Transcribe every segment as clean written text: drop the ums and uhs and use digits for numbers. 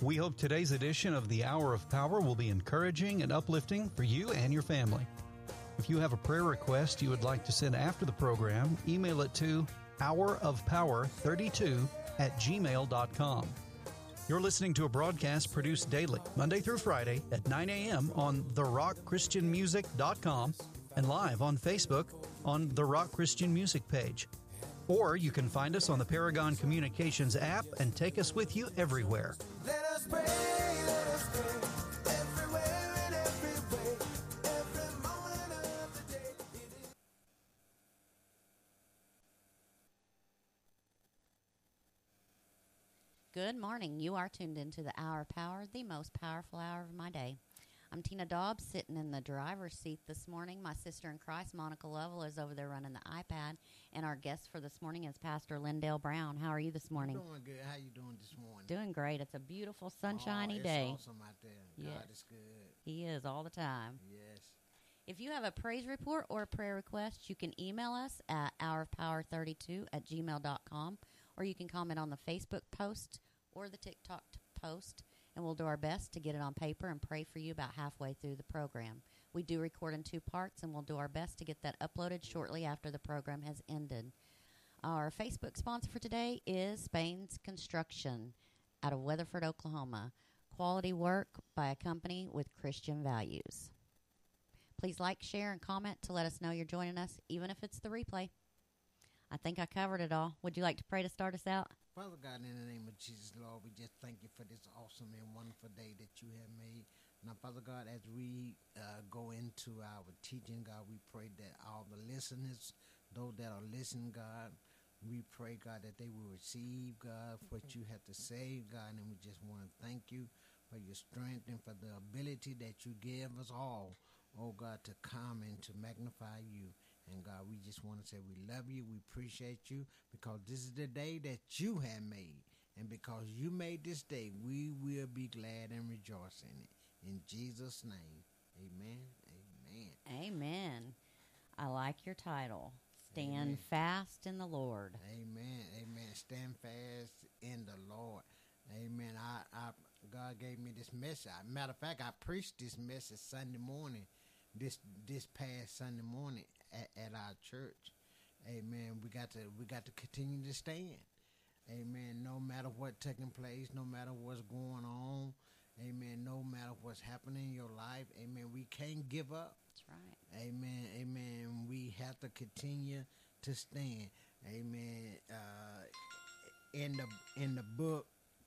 We hope today's edition of the Hour of Power will be encouraging and uplifting for you and your family. If you have a prayer request you would like to send after the program, email it to hourofpower32@gmail.com. You're listening to a broadcast produced daily, Monday through Friday at 9 a.m. on therockchristianmusic.com and live on Facebook on the Rock Christian Music page. Or you can find us on the Paragon Communications app and take us with you everywhere. Let us pray, everywhere and every way, every moment of the day. Good morning. You are tuned into the Hour of Power, the most powerful hour of my day. I'm Tina Dobbs, sitting in the driver's seat this morning. My sister in Christ, Monica Lovell, is over there running the iPad, and our guest for this morning is Pastor Lindell Brown. How are you this morning? I'm doing good. How you doing this morning? Doing great. It's a beautiful, sunshiny day. It's awesome out there. Yes. God is good. He is all the time. Yes. If you have a praise report or a prayer request, you can email us at hourofpower32@gmail.com, or you can comment on the Facebook post or the TikTok post, and we'll do our best to get it on paper and pray for you about halfway through the program. We do record in 2 parts, and we'll do our best to get that uploaded shortly after the program has ended. Our Facebook sponsor for today is Spain's Construction out of Weatherford, Oklahoma. Quality work by a company with Christian values. Please like, share, and comment to let us know you're joining us, even if it's the replay. I think I covered it all. Would you like to pray to start us out? Father God, in the name of Jesus, Lord, we just thank you for this awesome and wonderful day that you have made. Now, Father God, as we go into our teaching, God, we pray that all the listeners, those that are listening, God, we pray, God, that they will receive, God, what you have to say, God, and we just want to thank you for your strength and for the ability that you give us all, oh God, to come and to magnify you. And God, we just want to say we love you, we appreciate you, because this is the day that you have made. And because you made this day, we will be glad and rejoice in it. In Jesus' name, amen, amen. Amen. I like your title. Stand Amen. Fast in the Lord. Amen, amen. Stand fast in the Lord. Amen. God gave me this message. Matter of fact, I preached this message Sunday morning, this past Sunday morning at our church. Amen. We got to continue to stand. Amen. No matter what taking place, no matter what's going on, amen. No matter what's happening in your life, amen. We can't give up. That's right. Amen. Amen. We have to continue to stand. Amen. In the book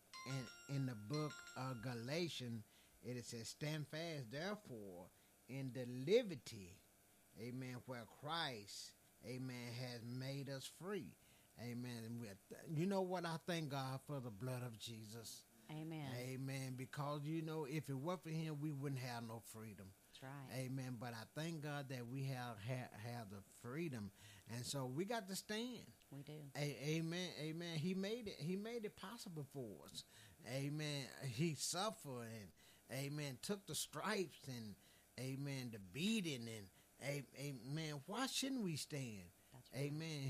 of Galatians, it says, "Stand fast, therefore, in the liberty, amen, where Christ, amen, has made us free." Amen. You know what? I thank God for the blood of Jesus. Amen. Amen. Because, if it weren't for him, we wouldn't have no freedom. That's right. Amen. But I thank God that we have the freedom. And so we got to stand. We do. Amen. Amen. He made it possible for us. Amen. He suffered and, amen, took the stripes and, amen, the beating and, amen. Why shouldn't we stand? That's right. Amen.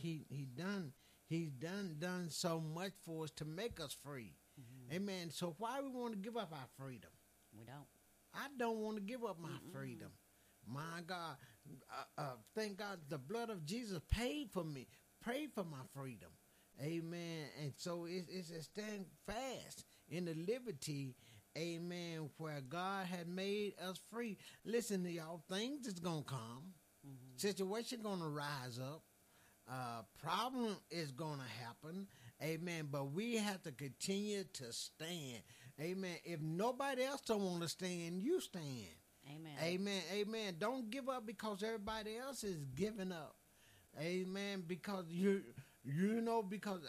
He's done so much for us to make us free. Mm-hmm. Amen. So why we want to give up our freedom? We don't. I don't want to give up my freedom. My God, thank God the blood of Jesus paid for me, paid for my freedom. Amen. And so it's a stand fast in the liberty, amen, where God had made us free. Listen to y'all, things is going to come. Mm-hmm. Situation going to rise up. Problem is going to happen. Amen. But we have to continue to stand. Amen. If nobody else don't want to stand, you stand. Amen. Amen. Amen. Don't give up because everybody else is giving up. Amen. Because because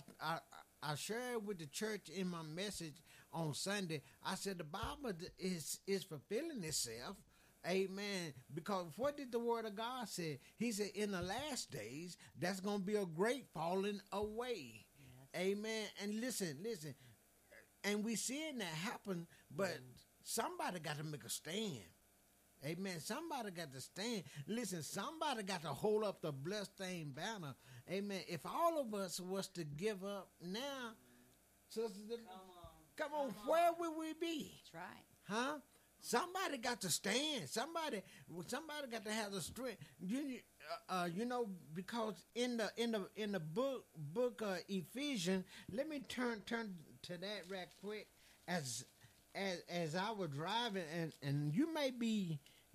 I shared with the church in my message on Sunday. I said the Bible is fulfilling itself. Amen. Because what did the word of God say? He said in the last days, that's going to be a great falling away. Yes. Amen. And listen. And we seeing that happen, but somebody got to make a stand. Amen. Somebody got to stand. Listen, somebody got to hold up the bloodstained banner. Amen. If all of us was to give up now, sisters, Come on, where will we be? That's right. Huh? Somebody got to stand. Somebody got to have the strength. You know, because in the book of Ephesians, let me turn to that right quick. As I was driving, and you may be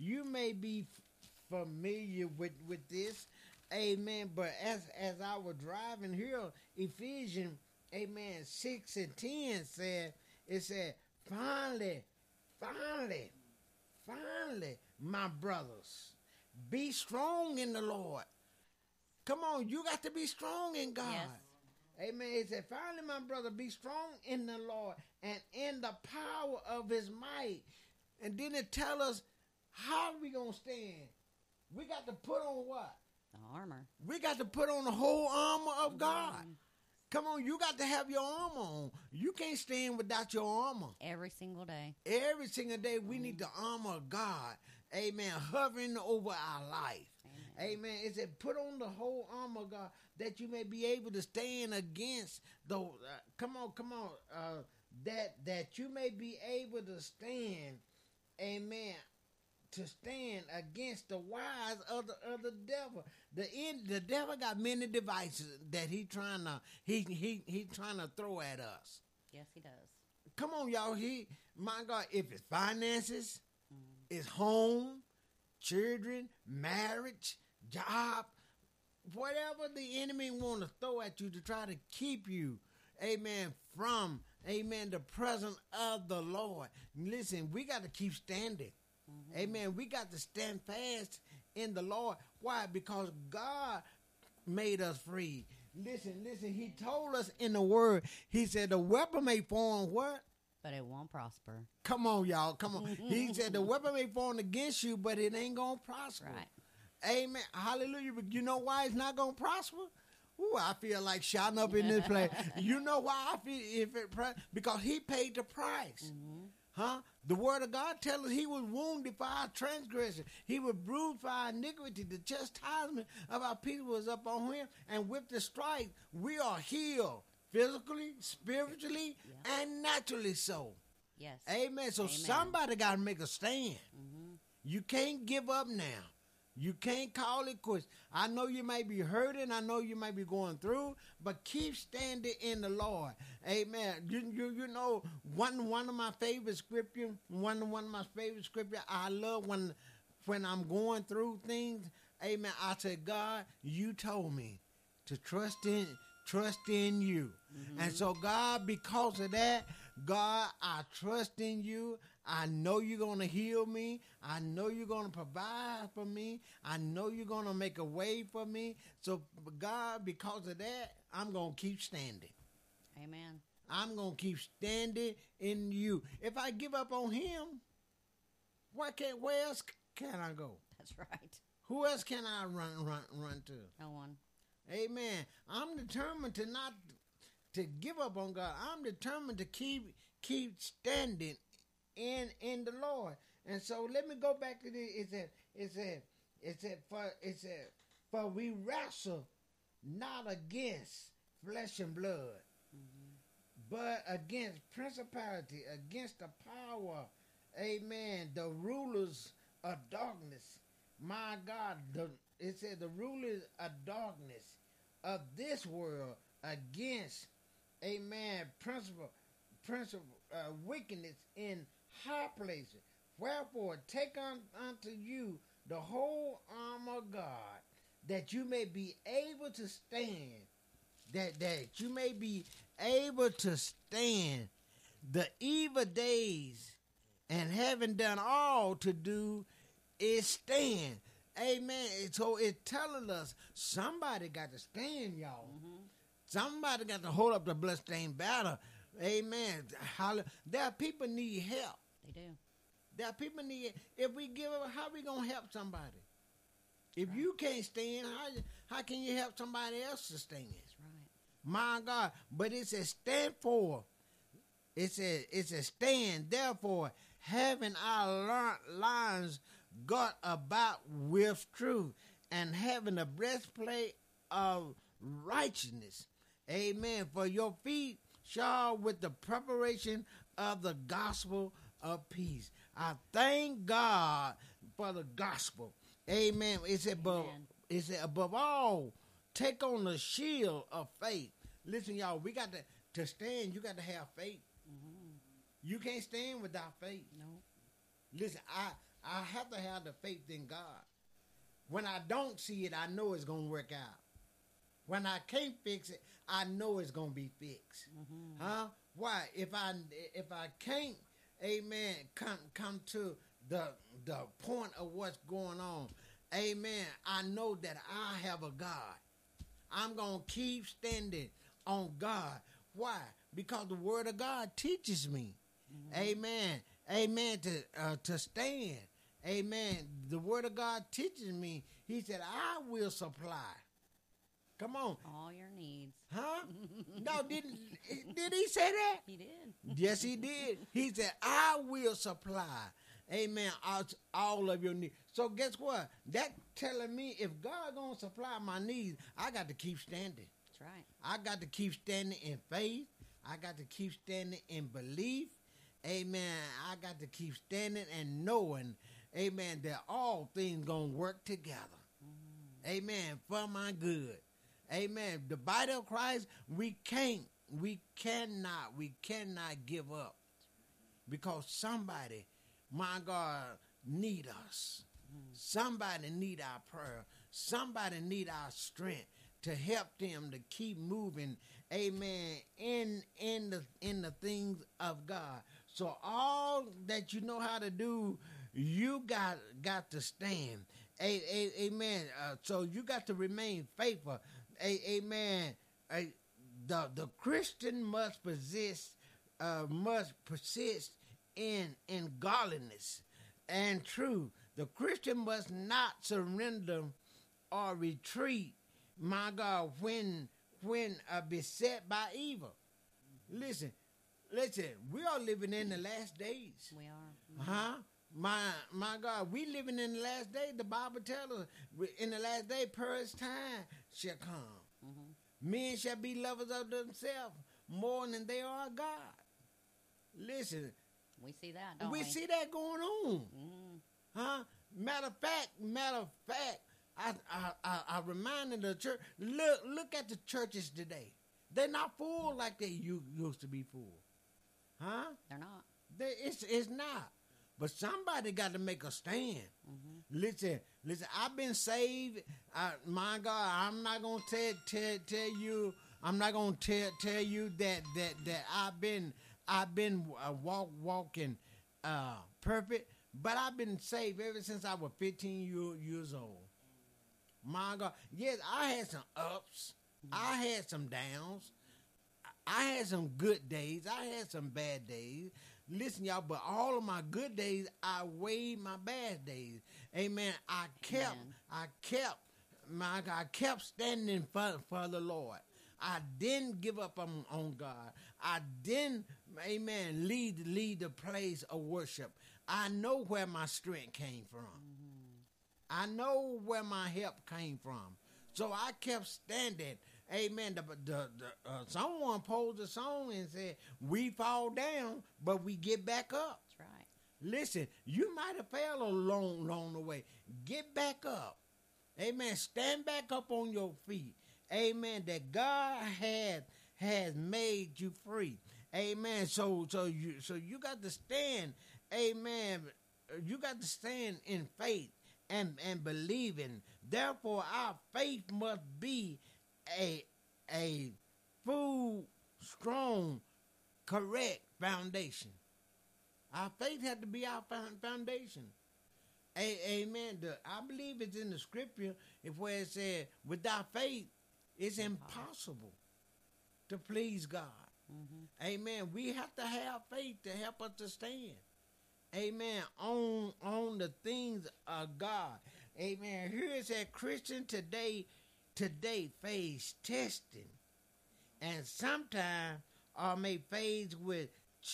familiar with this, amen. But as I was driving here, Ephesians, amen, 6 and 10 said, finally, my brothers, be strong in the Lord. Come on, you got to be strong in God. Yes. Amen. It said, finally, my brother, be strong in the Lord and in the power of his might. And then it tell us, how are we going to stand? We got to put on what? The armor. We got to put on the whole armor of God. Come on, you got to have your armor on. You can't stand without your armor. Every single day. Every single day, we need the armor of God. Amen. Hovering over our life. Amen. It said, put on the whole armor of God that you may be able to stand against the. That you may be able to stand. Amen. To stand against the wiles of the devil. The devil got many devices that he trying to throw at us. Yes, he does. Come on, y'all. My God, if it's finances, it's home, children, marriage, job, whatever the enemy want to throw at you to try to keep you, amen, from, amen, the presence of the Lord. Listen, we got to keep standing. Amen. We got to stand fast in the Lord. Why? Because God made us free. Listen. He told us in the word, he said the weapon may form what? But it won't prosper. Come on, y'all. Come on. He said the weapon may form against you, but it ain't going to prosper. Right. Amen. Hallelujah. But you know why it's not going to prosper? Ooh, I feel like shouting up in this place. You know why I feel because he paid the price. Huh? The word of God tells us he was wounded for our transgression. He was bruised for our iniquity. The chastisement of our peace was upon him. And with the stripes, we are healed physically, spiritually, and naturally so. Yes. Amen. So somebody got to make a stand. You can't give up now. You can't call it quits. I know you may be hurting. I know you may be going through, but keep standing in the Lord. Amen. You know, one of my favorite scripture, one of my favorite scripture I love when I'm going through things. Amen. I say, God, you told me to trust in you. And so, God, because of that, God, I trust in you. I know you're going to heal me. I know you're going to provide for me. I know you're going to make a way for me. So, God, because of that, I'm going to keep standing. Amen. I'm going to keep standing in you. If I give up on him, where else can I go? That's right. Who else can I run to? No one. Amen. I'm determined to give up on God. I'm determined to keep standing in the Lord. And so let me go back to this. It said, for we wrestle not against flesh and blood, but against principality, against the power, amen, the rulers of darkness. My God, it said the rulers of darkness of this world against, amen, principal wickedness in high places. Wherefore, take unto you the whole armor of God, that you may be able to stand. That you may be able to stand the evil days, and having done all to do is stand. Amen. So it's telling us somebody got to stand, y'all. Somebody got to hold up the bloodstained banner. Amen. There are people need help. They do. There are people need. If we give up, how we gonna help somebody? If you can't stand, how can you help somebody else to stand? That's right. My God. But it says stand for. It says stand. Therefore, having our lives got about with truth, and having a breastplate of righteousness. Amen. For your feet shod with the preparation of the gospel of peace. I thank God for the gospel. Amen. It said above all, take on the shield of faith. Listen, y'all, we got to stand. You got to have faith. You can't stand without faith. No. Listen, I have to have the faith in God. When I don't see it, I know it's going to work out. When I can't fix it, I know it's going to be fixed. Huh? Why? If I can't, amen, come to the point of what's going on, amen, I know that I have a God. I'm going to keep standing on God. Why? Because the word of God teaches me. Amen. Amen. To stand. Amen. The word of God teaches me. He said, I will supply. Come on. All your needs. Huh? No, did he say that? He did. Yes, he did. He said, I will supply. Amen. All of your needs. So guess what? That telling me if God gonna supply my needs, I got to keep standing. That's right. I got to keep standing in faith. I got to keep standing in belief. Amen. I got to keep standing and knowing, amen, that all things going to work together. Amen. For my good. Amen. The body of Christ, we cannot give up. Because somebody, my God, need us. Somebody need our prayer. Somebody need our strength to help them to keep moving, amen, in the things of God. So all that you know how to do, you got to stand. Amen. So you got to remain faithful. Amen. The Christian must persist in godliness and truth. The Christian must not surrender or retreat, my God, when beset by evil. Listen, we are living in the last days. We are. Huh? My God, we living in the last day. The Bible tells us in the last day, perilous time shall come. Men shall be lovers of themselves more than they are God. Listen, We see that, don't we? we see that going on. Huh? Matter of fact, I reminded the church, look at the churches today. They're not full like they used to be full. Huh? They're not. It's not. But somebody got to make a stand. Listen, I've been saved. My God, I'm not going to tell you, I'm not going to tell you that I've been walking perfect, but I've been saved ever since I was 15 years old. My God. Yes, I had some ups. I had some downs. I had some good days. I had some bad days. Listen, y'all, but all of my good days outweighed my bad days. Amen. I kept standing for the Lord. I didn't give up on God. I didn't, amen, lead the place of worship. I know where my strength came from. I know where my help came from. So I kept standing. Amen. Someone posed a song and said, we fall down, but we get back up. That's right. Listen, you might have fell along the way. Get back up. Amen. Stand back up on your feet. Amen. That God has made you free. Amen. So you got to stand. Amen. You got to stand in faith and believing. Therefore, our faith must be a full, strong, correct foundation. Our faith had to be our foundation. Amen. I believe it's in the scripture where it said, without faith, it's impossible to please God. Amen. We have to have faith to help us to stand. Amen. On the things of God. Amen. Here it said, Christian today face testing, and sometimes are may face with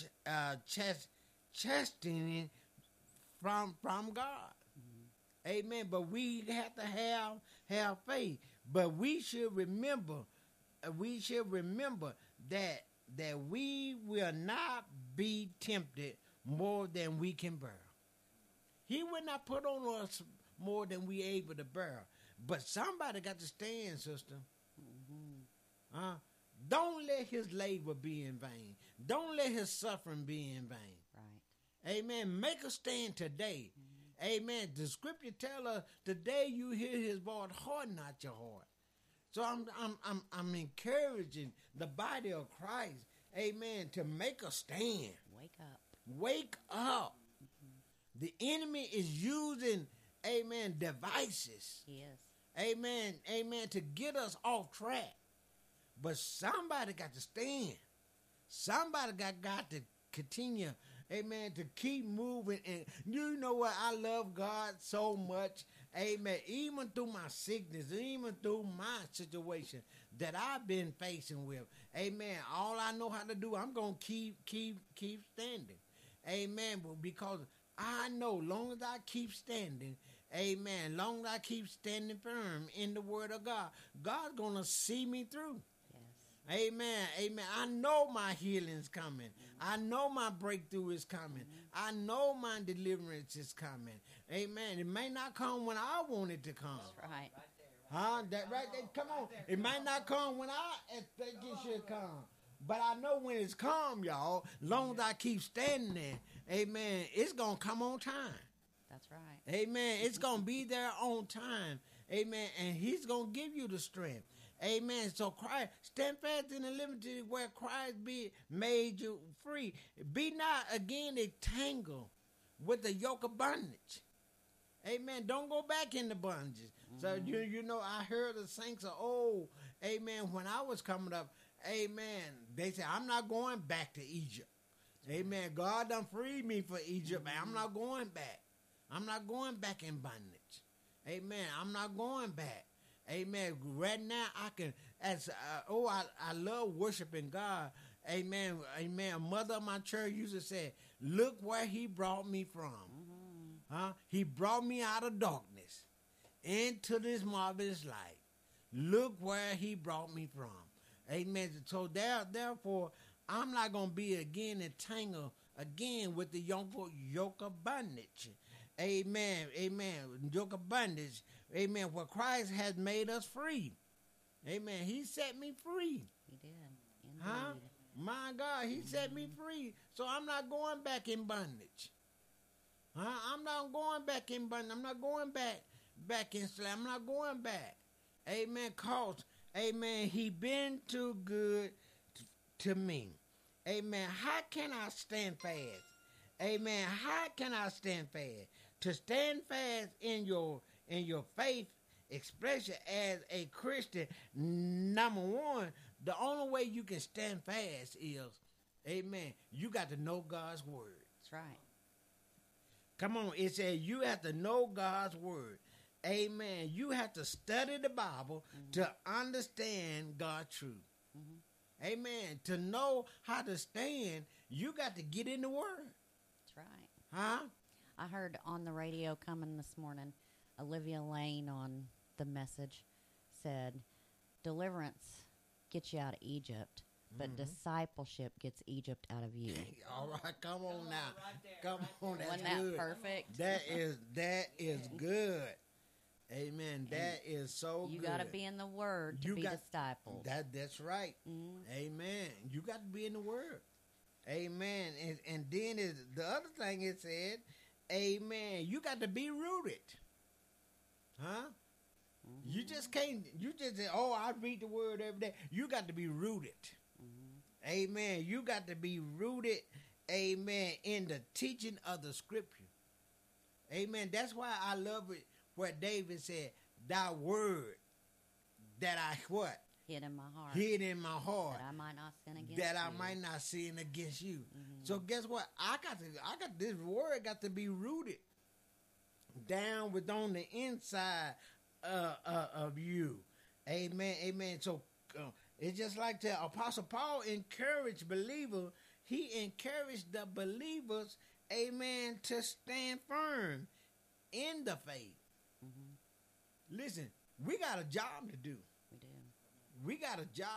chastening from God. Amen. But we have to have faith. But we should remember that that we will not be tempted more than we can bear. He will not put on us more than we able to bear. But somebody got to stand, sister. Don't let his labor be in vain. Don't let his suffering be in vain. Right. Amen. Make a stand today. Amen. The scripture tell us the day you hear his voice, harden not your heart. So I'm encouraging the body of Christ, amen, to make a stand. Wake up. Wake up. The enemy is using, amen, devices. He is. Amen, amen, to get us off track. But somebody got to stand. Somebody got to continue, amen, to keep moving. And you know what? I love God so much, amen, even through my sickness, even through my situation that I've been facing with. Amen. All I know how to do, I'm going to keep standing. Amen. Because I know long as I keep standing, amen, long as I keep standing firm in the word of God, God's going to see me through. Yes. Amen. Amen. I know my healing's coming. I know my breakthrough is coming. I know my deliverance is coming. Amen. It may not come when I want it to come. That's right. Huh? That right there. Come on. It might not come when I expect it should come. But I know when it's come, y'all, long as I keep standing there, amen, it's going to come on time. That's right. Amen. It's going to be there on time. Amen. And he's going to give you the strength. Amen. So Christ, stand fast in the liberty where Christ be made you free. Be not again entangled with the yoke of bondage. Amen. Don't go back into bondage. So you know, I heard the saints of old, amen, when I was coming up, amen, they said, I'm not going back to Egypt. Amen. God done freed me for Egypt. I'm not going back. I'm not going back in bondage. Amen. I'm not going back. Amen. Right now, I can, I love worshiping God. Amen. Amen. A mother of my church used to say, look where he brought me from. He brought me out of darkness into this marvelous light. Look where he brought me from. Amen. So therefore, I'm not going to be again entangled again with the yoke of bondage. Amen. Amen. Yoke of bondage. Amen. Where Christ has made us free. Amen. He set me free. He did. Indeed. Huh? My God, he set me free. So I'm not going back in bondage. I'm not going back in bondage. I'm not going back in slavery. I'm not going back. Amen. Cause, amen, he been too good to me. Amen. How can I stand fast? Amen. How can I stand fast? To stand fast in your faith expression as a Christian, number one, the only way you can stand fast is, amen, you got to know God's word. That's right. Come on, it says you have to know God's word. Amen. You have to study the Bible to understand God's truth. Amen. To know how to stand, you got to get in the word. That's right. Huh? I heard on the radio coming this morning, Olivia Lane on the message said, deliverance gets you out of Egypt, but discipleship gets Egypt out of you. All right, come on now. Come on, that's Wasn't that good. perfect? That is good. Amen. That is so You good. got to be in the Word to be discipled. That's right. Amen. You got to be in the word. Amen. And then the other thing it said, amen, you got to be rooted. Huh? You just can't, you just say, oh, I read the word every day. You got to be rooted. Amen. You got to be rooted, amen, in the teaching of the scripture. Amen. That's why I love it where David said, thy word that I what? Hid in my heart. Hid in my heart. That I might not sin against That you. I might not sin against you. So guess what? I got this word got to be rooted down within the inside of you. Amen. Amen. So it's just like the Apostle Paul encouraged believers. He encouraged the believers, amen, to stand firm in the faith. Listen, we got a job to do. We do. We got a job.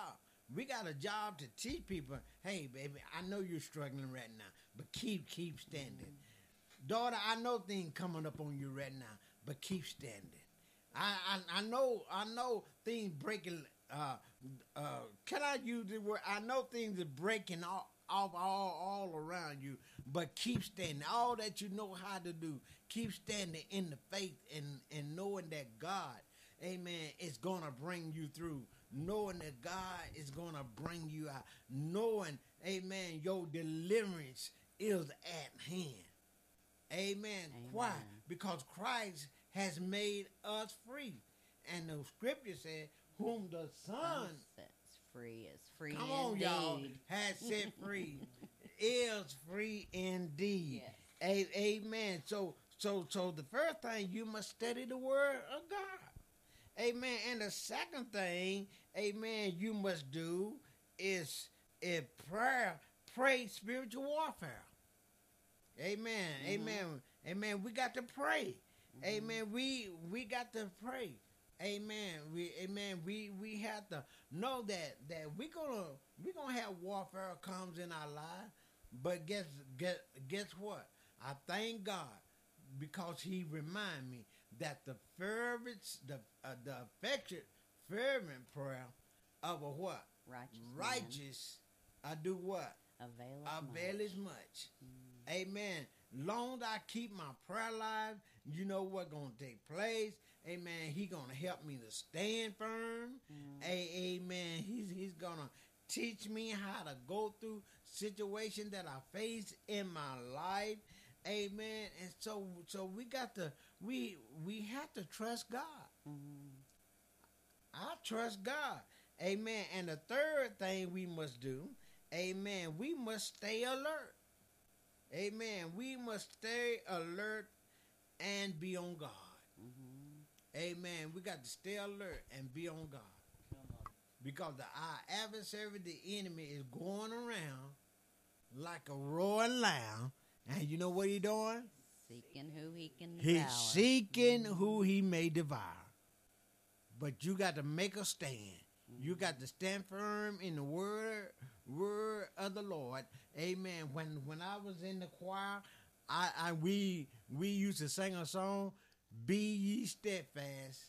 We got a job to teach people. Hey, baby, I know you're struggling right now, but keep standing. Daughter, I know things coming up on you right now, but keep standing. I know things breaking. Can I use the word? I know things are breaking off all around you, but keep standing. All that you know how to do, keep standing in the faith and knowing that God, amen, is going to bring you through. Knowing that God is going to bring you out. Knowing, amen, your deliverance is at hand. Amen. Why? Because Christ has made us free. And the scripture said, whom the Son sets free is free come on, indeed. y'all, has set free is free indeed. Yes. Amen. So the first thing, you must study the word of God. Amen. And the second thing, amen, you must do is prayer, pray spiritual warfare. Amen. Amen. We got to pray. Amen. We got to pray. Amen. We have to know that we're gonna have warfare comes in our life. But guess what? I thank God because He remind me that the affectionate, fervent prayer of a what? Righteous. I do what? Availeth much. Amen. Long as I keep my prayer life, you know what's going to take place. Amen. He going to help me to stand firm. Amen. He's going to teach me how to go through situations that I face in my life. Amen. And so we have to trust God. I trust God. Amen. And the third thing we must do, amen, we must stay alert. Amen. We must stay alert and be on God. Amen. We got to stay alert and be on God. Because our adversary, the enemy, is going around like a roaring lion. And you know what he's doing? Seeking who he can He's devour. seeking who he may devour. But you got to make a stand. You got to stand firm in the word of the Lord. Amen. When I was in the choir, we used to sing a song, "Be ye steadfast,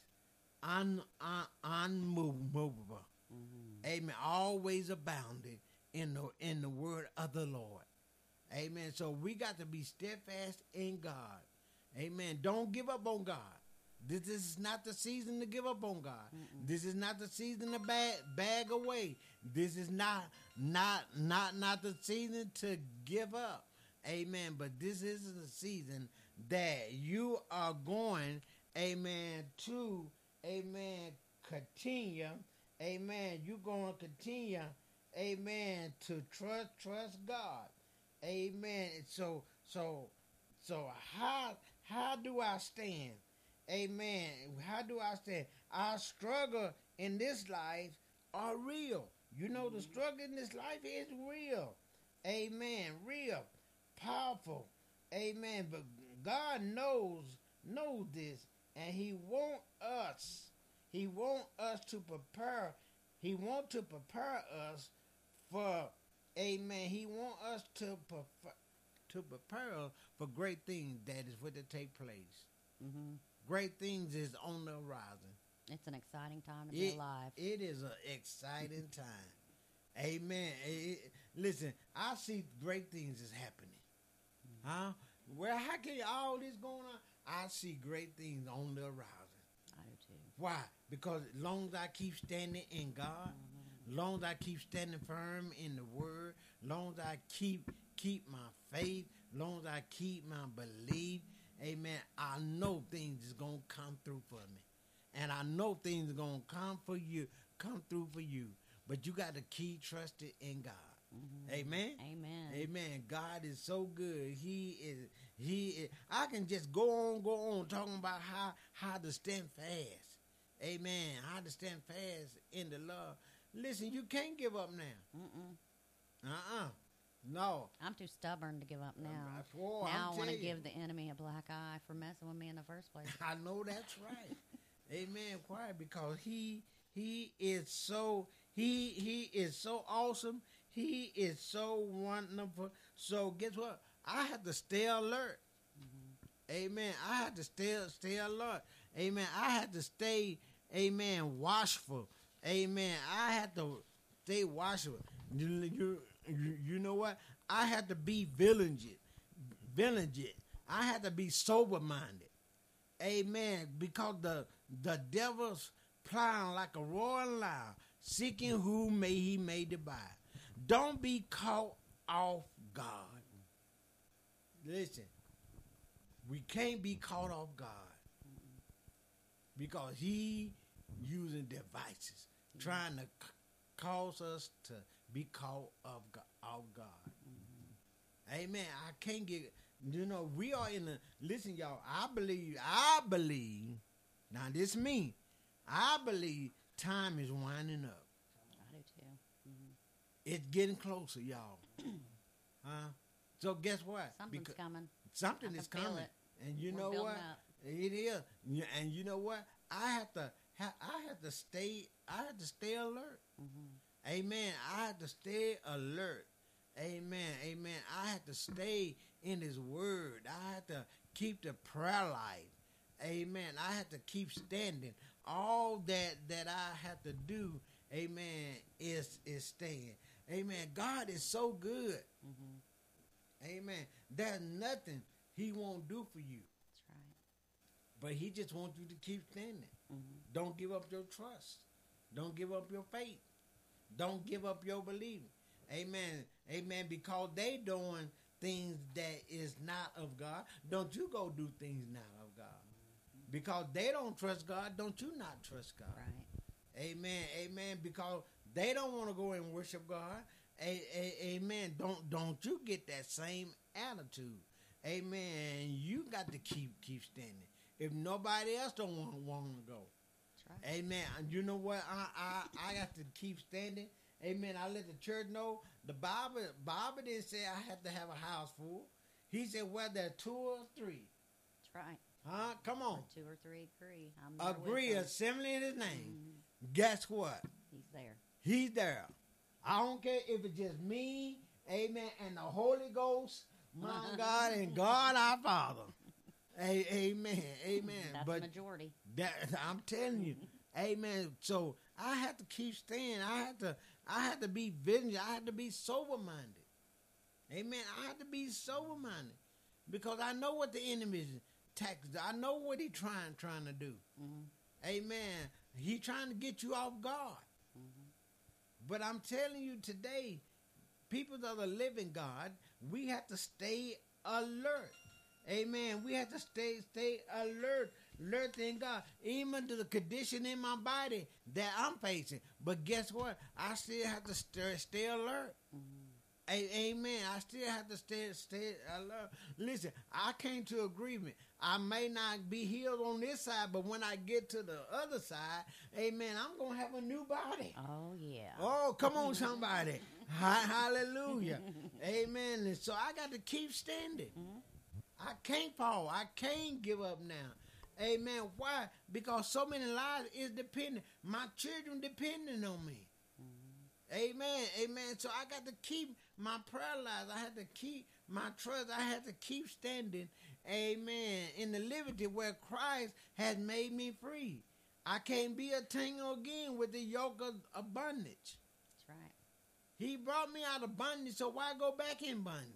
unmovable." Amen. Always abounding in the word of the Lord. Amen. So we got to be steadfast in God. Amen. Don't give up on God. This is not the season to give up on God. This is not the season to bag away. This is not the season to give up. Amen. But this is the season that you are going, amen, to, amen, continue. Amen. You're going to continue, amen, to trust God. Amen. So how do I stand? Amen. How do I stand? Our struggle in this life are real. You know, the struggle in this life is real. Amen. Real. Powerful. Amen. But God knows this, and He want us to prepare. He want to prepare us for, amen. He want us to prepare us for great things that is going to take place. Great things is on the horizon. It's an exciting time to be alive. It is an exciting time. Amen. Listen, I see great things is happening. Huh? Well, how can all this going on? I see great things on the horizon. I do too. Why? Because as long as I keep standing in God, long as I keep standing firm in the word, long as I keep my faith, long as I keep my belief, amen, I know things is going to come through for me. And I know things are going to come through for you. But you got to keep trusting in God. Amen? Amen. God is so good. He is. I can just go on talking about how to stand fast. Amen. How to stand fast in the love. Listen, you can't give up now. No. I'm too stubborn to give up now. Now I want to give the enemy a black eye for messing with me in the first place. I know that's right. Amen. Why? Because he is so He is so awesome. He is so wonderful. So guess what? I have to stay alert. Amen. I had to stay alert. Amen. I had to stay, amen, watchful. Amen. I had to stay watchful. You know what? I had to be vigilant. I had to be sober-minded. Amen. Because the devil's plowing like a roaring lion, seeking whom he may devour. Don't be caught off guard. Listen, we can't be caught off guard because he using devices, trying to cause us to be caught off guard. Amen. I can't get, we are in a, listen, y'all, I believe, now this me, I believe time is winding up. I do too. It's getting closer, y'all. Huh? So guess what? Something's coming. Something I is can feel coming. it. And you We're know building what? up. It is. And you know what? I have to stay alert. Amen. I have to stay alert. Amen. Amen. I have to stay in his word. I have to keep the prayer life. Amen. I have to keep standing. All that I have to do, amen, is staying. Amen. God is so good. Amen. There's nothing he won't do for you. That's right. But he just wants you to keep standing. Don't give up your trust. Don't give up your faith. Don't give up your believing. Amen. Amen. Because they doing things that is not of God. Don't you go do things not of God. Because they don't trust God, don't you not trust God. Right. Amen. Amen. Because they don't want to go and worship God. Amen. Don't you get that same attitude. Amen. You got to keep standing. If nobody else don't want to go. That's right. Amen. And you know what? I got to keep standing. Amen. I let the church know. The Bible didn't say I have to have a house full. He said, well, there are 2 or 3. That's right. Huh? Come on. Where 2 or 3 agree. I'm there with Agree, them. assembly in his name. Guess what? He's there. He's there. I don't care if it's just me, amen, and the Holy Ghost, my God, and God our Father. Amen. Amen. That's But the majority. I'm telling you. Amen. So I have to keep staying. I have to be vigilant. I have to be sober-minded. Amen. I have to be sober-minded. Because I know what the enemy is tactics. I know what he's trying to do. Amen. He's trying to get you off guard. But I'm telling you today, people of the living God, we have to stay alert. Amen. We have to stay alert in God. Even to the condition in my body that I'm facing. But guess what? I still have to stay alert. Amen. I still have to stay alert. Listen, I came to agreement. I may not be healed on this side, but when I get to the other side, amen, I'm going to have a new body. Oh, yeah. Oh, come on, somebody. Hallelujah. Amen. And so I got to keep standing. I can't fall. I can't give up now. Amen. Why? Because so many lives is dependent. My children depending on me. Amen. Amen. So I got to keep my prayer lives. I had to keep my trust. I had to keep standing. Amen. In the liberty where Christ has made me free. I can't be entangled again with the yoke of bondage. That's right. He brought me out of bondage, so why go back in bondage?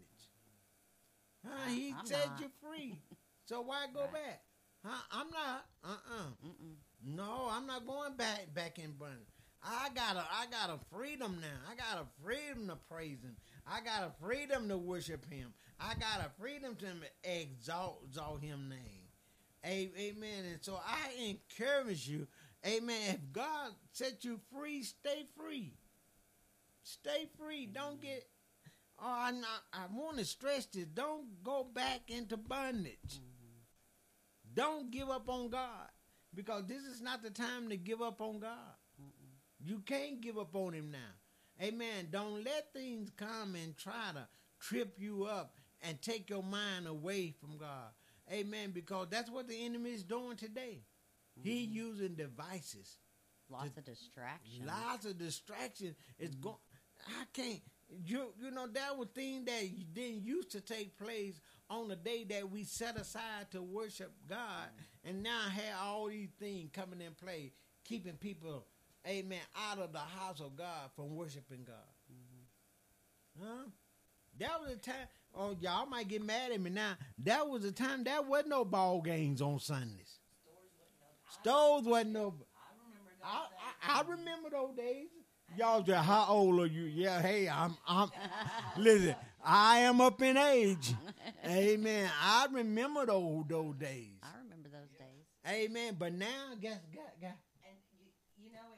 He I'm set not. you free. So why go Right. back? I'm not. No, I'm not going back in bondage. I got a freedom now. I got a freedom to praise him. I got a freedom to worship him. I got a freedom to exalt him name. Amen. And so I encourage you, amen, if God set you free, stay free. Stay free. Don't get, I want to stress this. Don't go back into bondage. Don't give up on God. Because this is not the time to give up on God. You can't give up on him now. Amen. Don't let things come and try to trip you up and take your mind away from God. Amen. Because that's what the enemy is doing today. He using devices. Lots of distraction. Lots of distraction. It's going. I can't. You know that was thing that didn't used to take place on the day that we set aside to worship God, and now have all these things coming in play, keeping people, amen, out of the house of God from worshiping God. Huh? That was a time. Oh, y'all might get mad at me now. That was a time there wasn't no ball games on Sundays. Stores wasn't no. I remember those days. Y'all just, how old are you? Yeah, hey, I'm listen, I am up in age. Amen. I remember those days. I remember those days. Amen. But now, guess. And you know,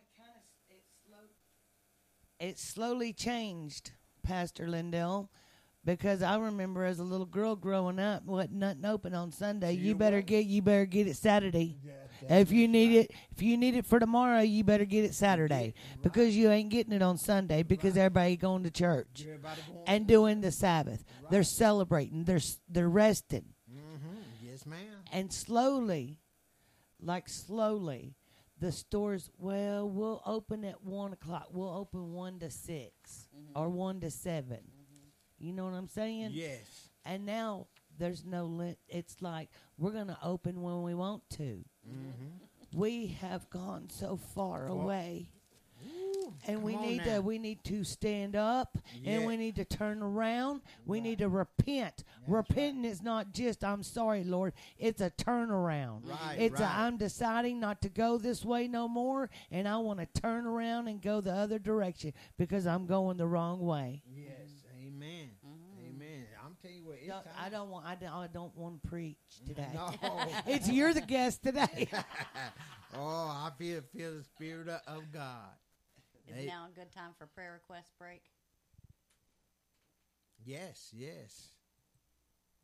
it slowly changed, Pastor Lindell, because I remember as a little girl growing up, wasn't nothing open on Sunday. You better get it Saturday. If you need it for tomorrow, you better get it Saturday, because you ain't getting it on Sunday, because everybody going to church and doing the Sabbath. They're celebrating. They're resting. Mm-hmm. Yes, ma'am. And slowly, the stores, well, we'll open at 1 o'clock. We'll open 1 to 6 or 1 to 7. You know what I'm saying? Yes. And now there's no it's like we're going to open when we want to. Mm-hmm. We have gone so far away. And we need to stand up, and we need to turn around. We need to repent. Repenting is not just, I'm sorry, Lord. It's a turnaround. I'm deciding not to go this way no more, and I want to turn around and go the other direction because I'm going the wrong way. Yes. Amen. Amen. I'm telling you what, it's time. I don't want to preach today. No. You're the guest today. Oh, I feel the Spirit of God. Is now a good time for prayer request break? Yes.